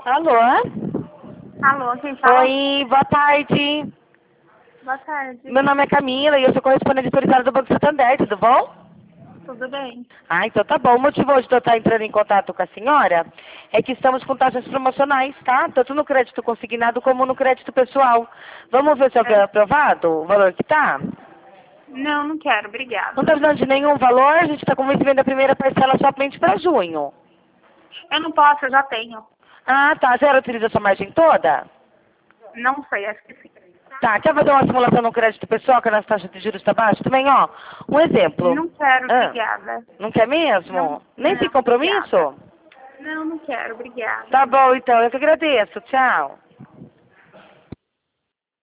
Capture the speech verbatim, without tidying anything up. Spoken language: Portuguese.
Alô? Alô, quem fala? Oi, boa tarde. Boa tarde. Meu nome é Camila e eu sou correspondente autorizada do Banco Santander, tudo bom? Tudo bem? Ah, então tá bom. O motivo hoje de eu estar entrando em contato com a senhora é que estamos com taxas promocionais, tá? Tanto no crédito consignado como no crédito pessoal. Vamos ver se é É. aprovado o valor que tá? Não, não quero, obrigada. Não tá precisando de nenhum valor, a gente está com vencimento da primeira parcela somente para junho. Eu não posso, eu já tenho. Ah, tá. A senhora utiliza a sua margem toda? Não sei, acho que sim. Tá, quer fazer uma simulação no crédito pessoal, que a nossa taxa de juros está baixa? Também, ó, um exemplo. Não quero, Ah, obrigada. não quer mesmo? Não, Nem sem não, obrigada. compromisso? Não, não quero, obrigada. Tá bom, então, eu que agradeço. Tchau.